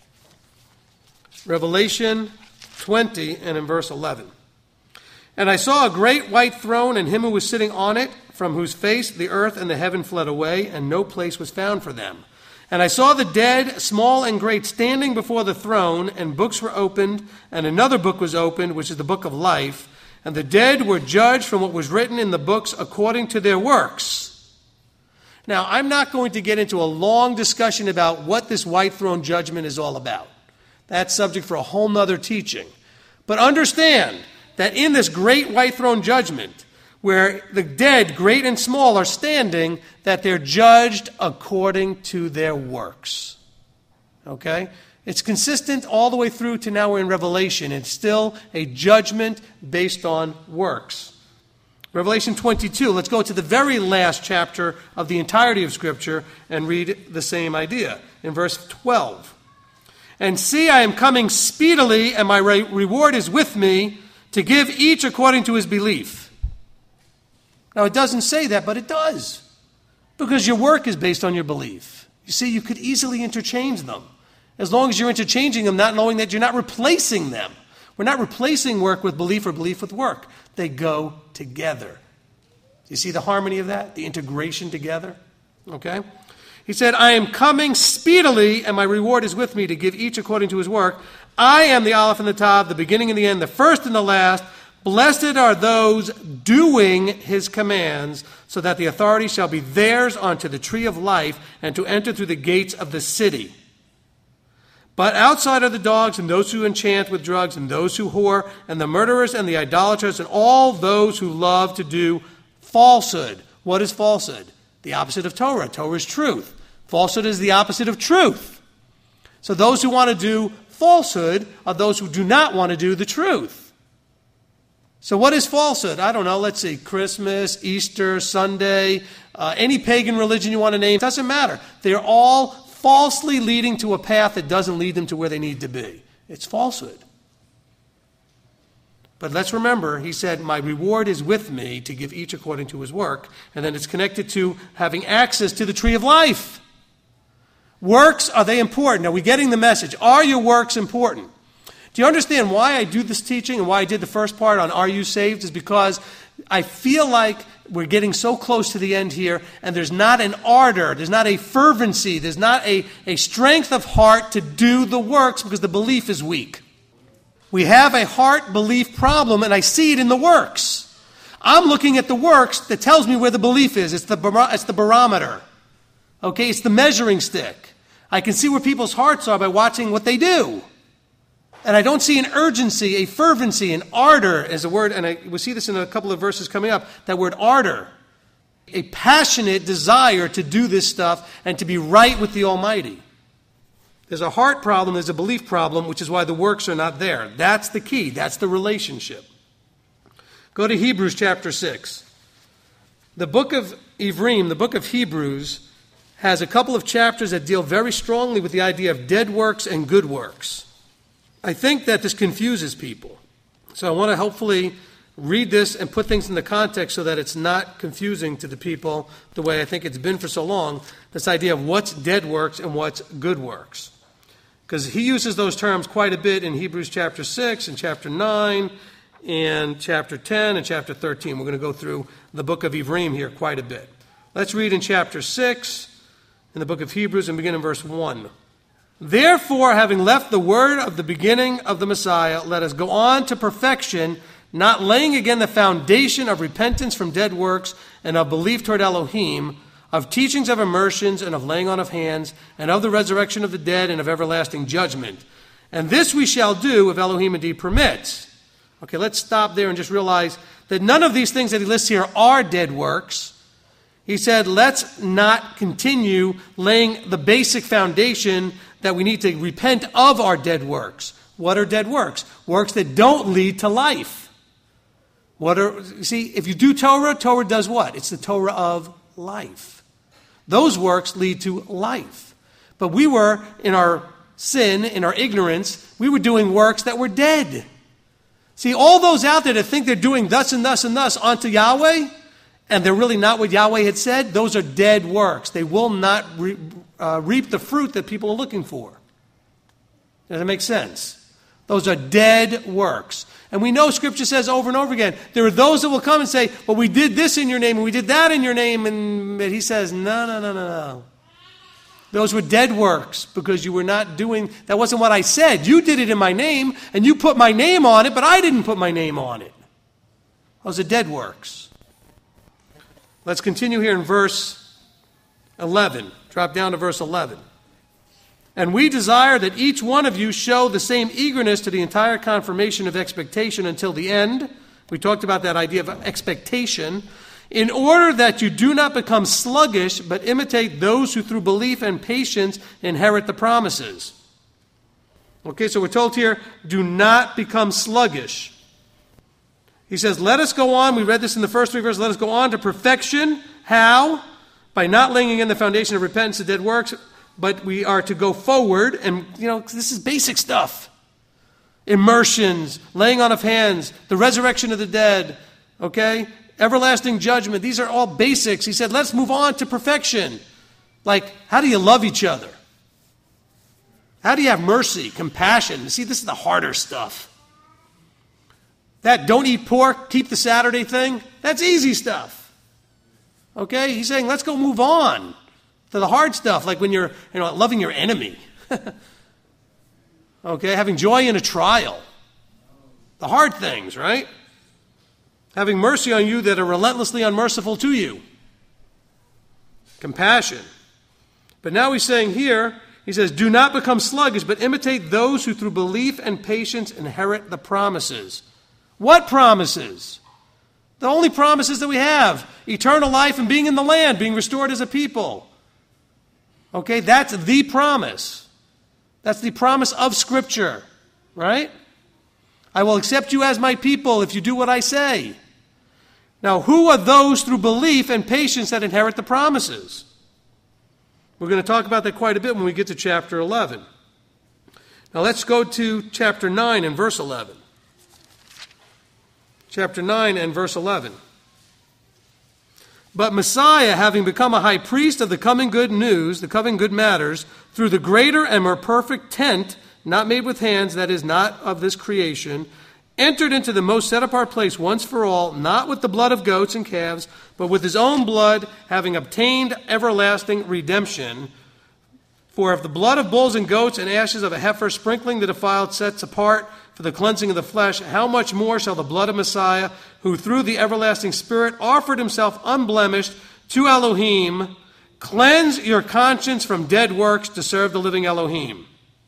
Revelation 20 and in verse 11. And I saw a great white throne and him who was sitting on it, from whose face the earth and the heaven fled away, and no place was found for them. And I saw the dead, small and great, standing before the throne, and books were opened, and another book was opened, which is the book of life. And the dead were judged from what was written in the books according to their works. Now, I'm not going to get into a long discussion about what this white throne judgment is all about. That's subject for a whole nother teaching. But understand that in this great white throne judgment, where the dead, great and small, are standing, that they're judged according to their works. Okay? It's consistent all the way through to now we're in Revelation. It's still a judgment based on works. Revelation 22, let's go to the very last chapter of the entirety of Scripture and read the same idea. In verse 12. And see, I am coming speedily, and my reward is with me, to give each according to his belief. Now, it doesn't say that, but it does. Because your work is based on your belief. You see, you could easily interchange them. As long as you're interchanging them, not knowing that you're not replacing them. We're not replacing work with belief or belief with work. They go together. You see the harmony of that? The integration together? Okay? He said, I am coming speedily, and my reward is with me to give each according to his work. I am the Aleph and the Tav, the beginning and the end, the first and the last. Blessed are those doing his commands, so that the authority shall be theirs unto the tree of life, and to enter through the gates of the city. But outside are the dogs, and those who enchant with drugs, and those who whore, and the murderers, and the idolaters, and all those who love to do falsehood. What is falsehood? The opposite of Torah. Torah is truth. Falsehood is the opposite of truth. So those who want to do falsehood are those who do not want to do the truth. So what is falsehood? I don't know. Let's see. Christmas, Easter, Sunday, any pagan religion you want to name. It doesn't matter. They're all falsely leading to a path that doesn't lead them to where they need to be. It's falsehood. But let's remember, he said, my reward is with me to give each according to his work. And then it's connected to having access to the tree of life. Works, are they important? Are we getting the message? Are your works important? Do you understand why I do this teaching and why I did the first part on Are You Saved? Is because I feel like we're getting so close to the end here, and there's not an ardor, there's not a fervency, there's not a strength of heart to do the works because the belief is weak. We have a heart belief problem, and I see it in the works. I'm looking at the works that tells me where the belief is. It's the barometer. Okay, it's the measuring stick. I can see where people's hearts are by watching what they do. And I don't see an urgency, a fervency, an ardor as a word, and we'll see this in a couple of verses coming up, that word ardor. A passionate desire to do this stuff and to be right with the Almighty. There's a heart problem, there's a belief problem, which is why the works are not there. That's the key. That's the relationship. Go to Hebrews chapter 6. The book of Ivrim, the book of Hebrews, has a couple of chapters that deal very strongly with the idea of dead works and good works. I think that this confuses people. So I want to hopefully read this and put things in the context so that it's not confusing to the people the way I think it's been for so long, this idea of what's dead works and what's good works. Because he uses those terms quite a bit in Hebrews chapter 6 and chapter 9 and chapter 10 and chapter 13. We're going to go through the book of Ivrim here quite a bit. Let's read in chapter 6 in the book of Hebrews and begin in verse 1. Therefore, having left the word of the beginning of the Messiah, let us go on to perfection, not laying again the foundation of repentance from dead works and of belief toward Elohim, of teachings of immersions and of laying on of hands, and of the resurrection of the dead and of everlasting judgment. And this we shall do if Elohim indeed permits. Okay, let's stop there and just realize that none of these things that he lists here are dead works. He said, let's not continue laying the basic foundation that we need to repent of our dead works. What are dead works? Works that don't lead to life. If you do Torah, Torah does what? It's the Torah of life. Those works lead to life. But we were, in our sin, in our ignorance, we were doing works that were dead. See, all those out there that think they're doing thus and thus and thus unto Yahweh, and they're really not what Yahweh had said, those are dead works. They will not reap the fruit that people are looking for. Does that make sense? Those are dead works. And we know Scripture says over and over again, there are those that will come and say, well, we did this in your name, and we did that in your name, and he says, no. Those were dead works, because you were not doing, that wasn't what I said. You did it in my name, and you put my name on it, but I didn't put my name on it. Those are dead works. Let's continue here in verse 11. Drop down to verse 11. And we desire that each one of you show the same eagerness to the entire confirmation of expectation until the end. We talked about that idea of expectation. In order that you do not become sluggish, but imitate those who through belief and patience inherit the promises. Okay, so we're told here, do not become sluggish. He says, let us go on. We read this in the first 3 verses. Let us go on to perfection. How? By not laying again the foundation of repentance of dead works, but we are to go forward. And, this is basic stuff. Immersions, laying on of hands, the resurrection of the dead, okay? Everlasting judgment. These are all basics. He said, let's move on to perfection. Like, how do you love each other? How do you have mercy, compassion? See, this is the harder stuff. That don't eat pork, keep the Saturday thing, that's easy stuff. Okay? He's saying, let's go move on to the hard stuff, like when you're loving your enemy. Okay? Having joy in a trial. The hard things, right? Having mercy on you that are relentlessly unmerciful to you. Compassion. But now he's saying here, he says, do not become sluggish, but imitate those who through belief and patience inherit the promises. What promises? The only promises that we have. Eternal life and being in the land, being restored as a people. Okay, that's the promise. That's the promise of Scripture, right? I will accept you as my people if you do what I say. Now, who are those through belief and patience that inherit the promises? We're going to talk about that quite a bit when we get to chapter 11. Now, let's go to chapter 9 and verse 11. Chapter 9 and verse 11. But Messiah, having become a high priest of the coming good news, the coming good matters, through the greater and more perfect tent, not made with hands, that is not of this creation, entered into the most set-apart place once for all, not with the blood of goats and calves, but with his own blood, having obtained everlasting redemption. For if the blood of bulls and goats and ashes of a heifer sprinkling the defiled sets apart for the cleansing of the flesh, how much more shall the blood of Messiah, who through the everlasting Spirit offered himself unblemished to Elohim, cleanse your conscience from dead works to serve the living Elohim.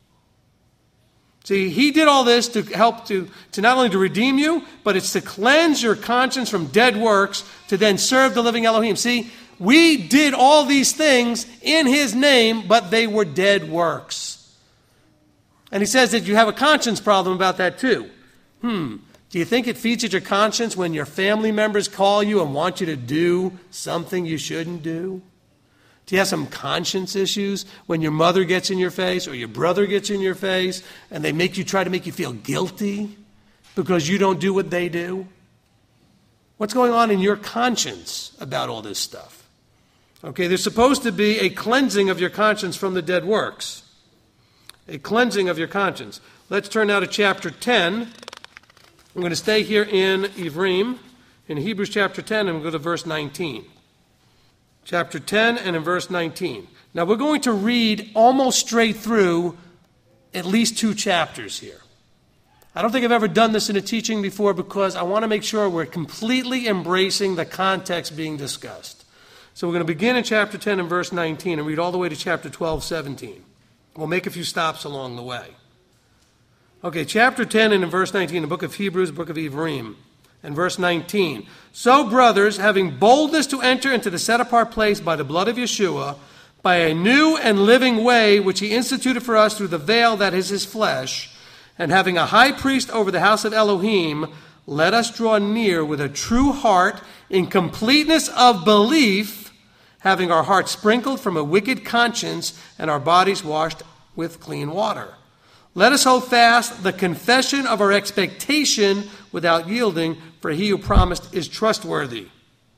See, he did all this to help to not only to redeem you, but it's to cleanse your conscience from dead works to then serve the living Elohim. See, we did all these things in his name, but they were dead works. And he says that you have a conscience problem about that too. Do you think it feeds at your conscience when your family members call you and want you to do something you shouldn't do? Do you have some conscience issues when your mother gets in your face or your brother gets in your face and they try to make you feel guilty because you don't do what they do? What's going on in your conscience about all this stuff? Okay, there's supposed to be a cleansing of your conscience from the dead works. A cleansing of your conscience. Let's turn now to chapter 10. I'm going to stay here in Ivrim, in Hebrews chapter 10, and we'll go to verse 19. Chapter 10 and in verse 19. Now we're going to read almost straight through at least 2 chapters here. I don't think I've ever done this in a teaching before because I want to make sure we're completely embracing the context being discussed. So we're going to begin in chapter 10 and verse 19 and read all the way to chapter 12, 17. We'll make a few stops along the way. Okay, chapter 10 and in verse 19, the book of Hebrews, book of Ivrim. And verse 19, so brothers, having boldness to enter into the set-apart place by the blood of Yeshua, by a new and living way which he instituted for us through the veil that is his flesh, and having a high priest over the house of Elohim, let us draw near with a true heart in completeness of belief, having our hearts sprinkled from a wicked conscience and our bodies washed with clean water. Let us hold fast the confession of our expectation without yielding, for he who promised is trustworthy.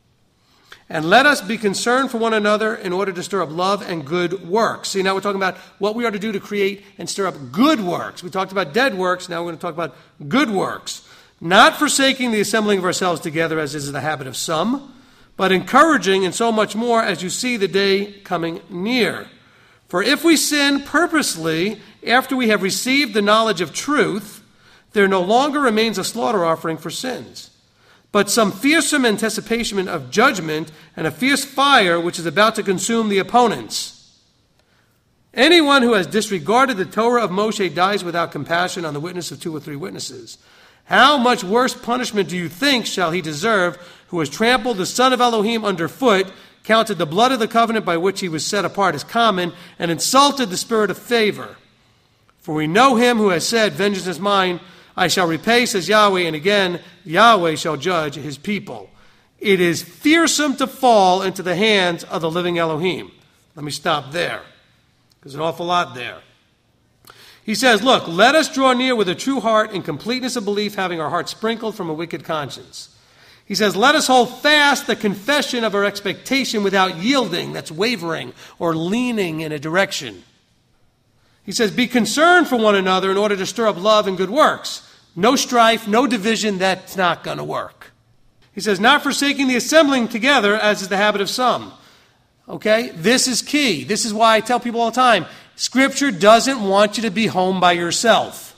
And let us be concerned for one another in order to stir up love and good works. See, now we're talking about what we are to do to create and stir up good works. We talked about dead works, now we're going to talk about good works. Not forsaking the assembling of ourselves together, as is the habit of some, but encouraging, and so much more as you see the day coming near. For if we sin purposely after we have received the knowledge of truth, there no longer remains a slaughter offering for sins, but some fearsome anticipation of judgment and a fierce fire which is about to consume the opponents. Anyone who has disregarded the Torah of Moshe dies without compassion on the witness of 2 or 3 witnesses. How much worse punishment do you think shall he deserve who has trampled the Son of Elohim underfoot, counted the blood of the covenant by which he was set apart as common, and insulted the spirit of favor? For we know him who has said, vengeance is mine, I shall repay, says Yahweh, and again, Yahweh shall judge his people. It is fearsome to fall into the hands of the living Elohim. Let me stop there. There's an awful lot there. He says, look, let us draw near with a true heart in completeness of belief, having our hearts sprinkled from a wicked conscience. He says, let us hold fast the confession of our expectation without yielding, that's wavering or leaning in a direction. He says, be concerned for one another in order to stir up love and good works. No strife, no division, that's not going to work. He says, not forsaking the assembling together, as is the habit of some. Okay, this is key. This is why I tell people all the time, Scripture doesn't want you to be home by yourself.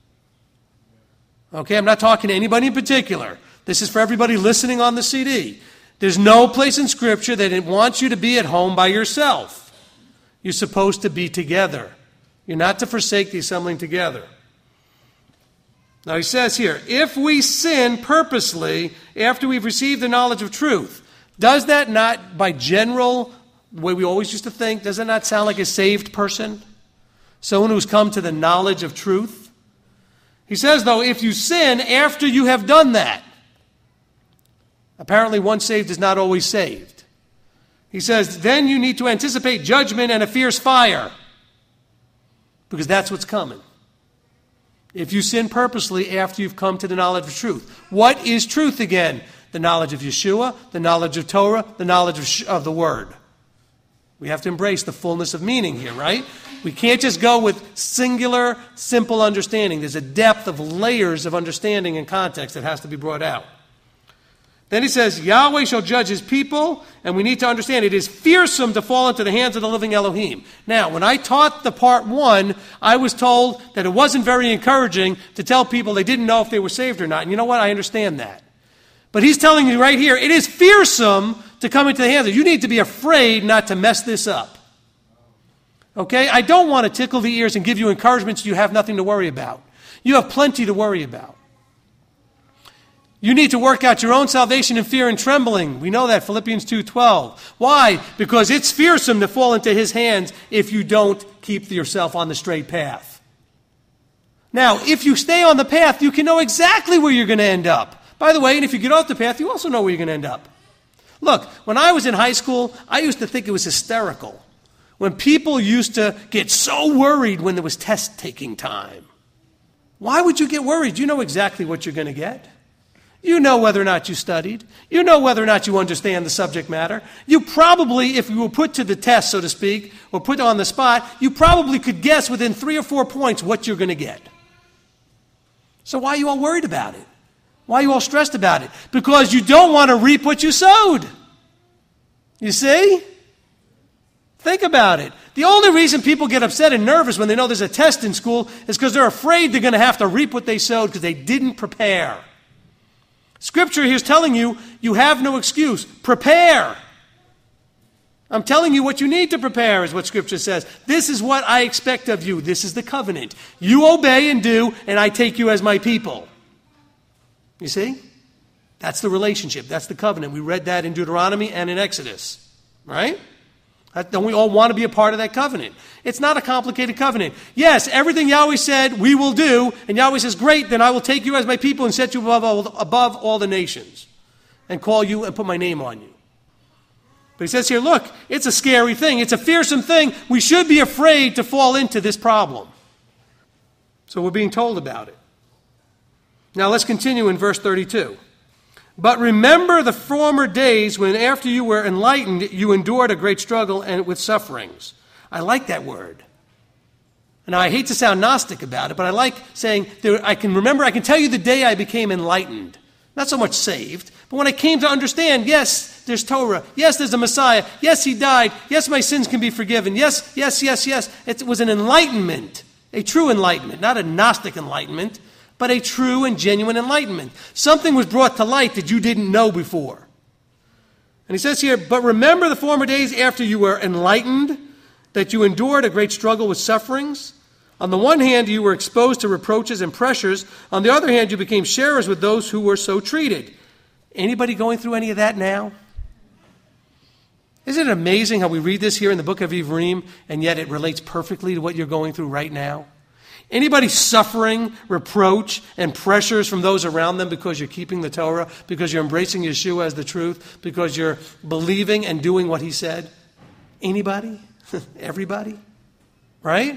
Okay, I'm not talking to anybody in particular. This is for everybody listening on the CD. There's no place in Scripture that it wants you to be at home by yourself. You're supposed to be together. You're not to forsake the assembling together. Now he says here, if we sin purposely after we've received the knowledge of truth, does that not, by general, the way we always used to think, does that not sound like a saved person? Someone who's come to the knowledge of truth? He says, though, if you sin after you have done that, apparently once saved is not always saved. He says, then you need to anticipate judgment and a fierce fire, because that's what's coming. If you sin purposely after you've come to the knowledge of truth. What is truth again? The knowledge of Yeshua, the knowledge of Torah, the knowledge of the Word. We have to embrace the fullness of meaning here, right? We can't just go with singular, simple understanding. There's a depth of layers of understanding and context that has to be brought out. Then he says, Yahweh shall judge his people, and we need to understand it is fearsome to fall into the hands of the living Elohim. Now, when I taught the part 1, I was told that it wasn't very encouraging to tell people they didn't know if they were saved or not. And you know what? I understand that. But he's telling you right here, it is fearsome to come into the hands of. You need to be afraid not to mess this up. Okay? I don't want to tickle the ears and give you encouragements you have nothing to worry about. You have plenty to worry about. You need to work out your own salvation in fear and trembling. We know that, Philippians 2:12. Why? Because it's fearsome to fall into his hands if you don't keep yourself on the straight path. Now, if you stay on the path, you can know exactly where you're going to end up. By the way, and if you get off the path, you also know where you're going to end up. Look, when I was in high school, I used to think it was hysterical when people used to get so worried when there was test-taking time. Why would you get worried? You know exactly what you're going to get. You know whether or not you studied. You know whether or not you understand the subject matter. You probably, if you were put to the test, so to speak, or put on the spot, you probably could guess within 3 or 4 points what you're going to get. So why are you all worried about it? Why are you all stressed about it? Because you don't want to reap what you sowed. You see? Think about it. The only reason people get upset and nervous when they know there's a test in school is because they're afraid they're going to have to reap what they sowed because they didn't prepare. Scripture here is telling you, you have no excuse. Prepare. I'm telling you what you need to prepare is what Scripture says. This is what I expect of you. This is the covenant. You obey and do, and I take you as my people. You see? That's the relationship. That's the covenant. We read that in Deuteronomy and in Exodus. Right? Don't we all want to be a part of that covenant? It's not a complicated covenant. Yes, everything Yahweh said we will do, and Yahweh says, great, then I will take you as my people and set you above all the nations and call you and put my name on you. But he says here, look, it's a scary thing. It's a fearsome thing. We should be afraid to fall into this problem. So we're being told about it. Now let's continue in verse 32. But remember the former days when after you were enlightened, you endured a great struggle and with sufferings. I like that word. Now, I hate to sound Gnostic about it, but I like saying, I can tell you the day I became enlightened. Not so much saved, but when I came to understand, yes, there's Torah. Yes, there's a Messiah. Yes, he died. Yes, my sins can be forgiven. Yes. It was an enlightenment, a true enlightenment, not a Gnostic enlightenment, but a true and genuine enlightenment. Something was brought to light that you didn't know before. And he says here, but remember the former days after you were enlightened, that you endured a great struggle with sufferings. On the one hand, you were exposed to reproaches and pressures. On the other hand, you became sharers with those who were so treated. Anybody going through any of that now? Isn't it amazing how we read this here in the book of Ivrim, and yet it relates perfectly to what you're going through right now? Anybody suffering reproach and pressures from those around them because you're keeping the Torah, because you're embracing Yeshua as the truth, because you're believing and doing what he said? Anybody? Everybody? Right?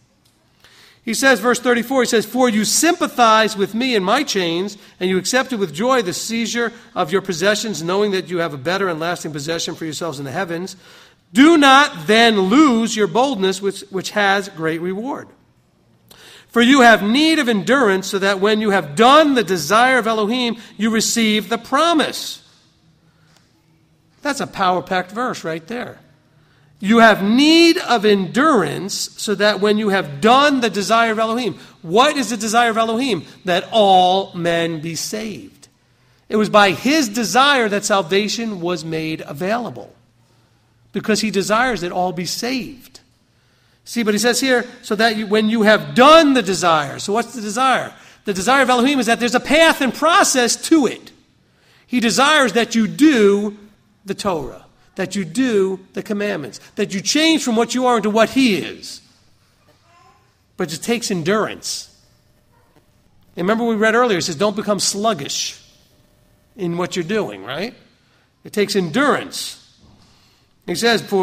He says, verse 34, he says, for you sympathize with me in my chains, and you accepted with joy the seizure of your possessions, knowing that you have a better and lasting possession for yourselves in the heavens. Do not then lose your boldness, which has great reward. For you have need of endurance, so that when you have done the desire of Elohim, you receive the promise. That's a power-packed verse right there. You have need of endurance, so that when you have done the desire of Elohim. What is the desire of Elohim? That all men be saved. It was by his desire that salvation was made available, because he desires that all be saved. See, but he says here, so that when you have done the desire. So what's the desire? The desire of Elohim is that there's a path and process to it. He desires that you do the Torah, that you do the commandments, that you change from what you are into what he is. But it takes endurance. And remember we read earlier, it says don't become sluggish in what you're doing, right? It takes endurance. He says, for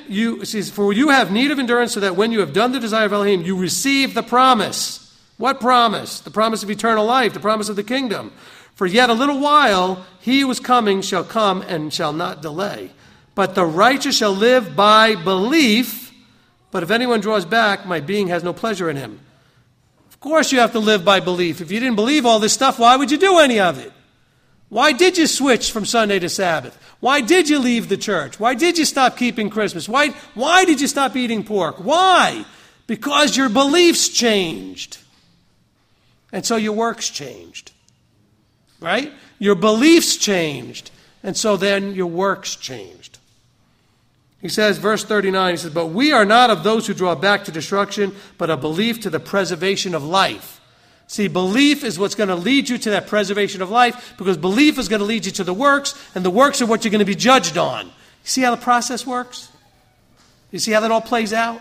you have need of endurance, so that when you have done the desire of Elohim, you receive the promise. What promise? The promise of eternal life, the promise of the kingdom. For yet a little while, he who is coming shall come and shall not delay. But the righteous shall live by belief. But if anyone draws back, my being has no pleasure in him. Of course you have to live by belief. If you didn't believe all this stuff, why would you do any of it? Why did you switch from Sunday to Sabbath? Why did you leave the church? Why did you stop keeping Christmas? Why did you stop eating pork? Why? Because your beliefs changed. And so your works changed. Right? Your beliefs changed. And so then your works changed. He says, verse 39, he says, but we are not of those who draw back to destruction, but of belief to the preservation of life. See, belief is what's going to lead you to that preservation of life, because belief is going to lead you to the works, and the works are what you're going to be judged on. You see how the process works? You see how that all plays out?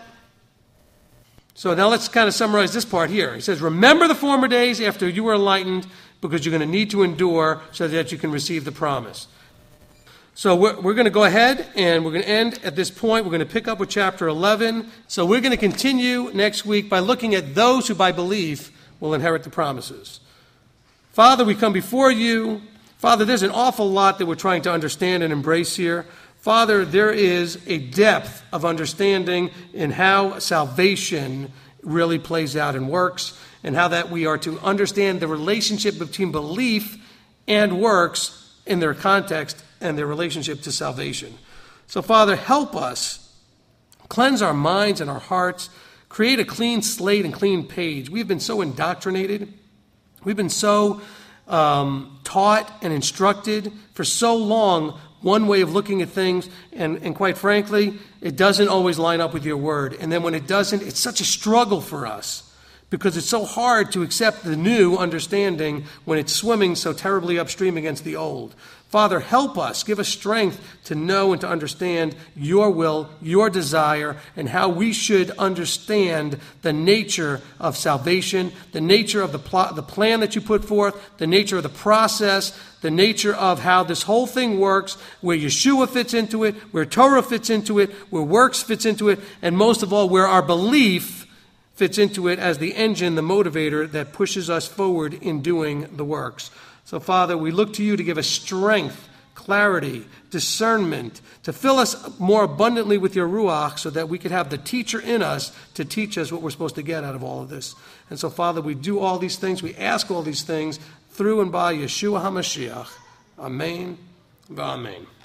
So now let's kind of summarize this part here. He says, remember the former days after you were enlightened, because you're going to need to endure so that you can receive the promise. So we're going to go ahead and we're going to end at this point. We're going to pick up with chapter 11. So we're going to continue next week by looking at those who by belief will inherit the promises. Father, we come before you. Father, there's an awful lot that we're trying to understand and embrace here. Father, there is a depth of understanding in how salvation really plays out and works, and how that we are to understand the relationship between belief and works in their context and their relationship to salvation. So, Father, help us cleanse our minds and our hearts. Create a clean slate and clean page. We've been so indoctrinated. We've been so taught and instructed for so long one way of looking at things, and quite frankly, it doesn't always line up with your word. And then when it doesn't, it's such a struggle for us because it's so hard to accept the new understanding when it's swimming so terribly upstream against the old. Father, help us, give us strength to know and to understand your will, your desire, and how we should understand the nature of salvation, the nature of the plan that you put forth, the nature of the process, the nature of how this whole thing works, where Yeshua fits into it, where Torah fits into it, where works fits into it, and most of all, where our belief fits into it as the engine, the motivator that pushes us forward in doing the works. So, Father, we look to you to give us strength, clarity, discernment, to fill us more abundantly with your Ruach so that we could have the teacher in us to teach us what we're supposed to get out of all of this. And so, Father, we do all these things, we ask all these things through and by Yeshua HaMashiach. Amen. Amen.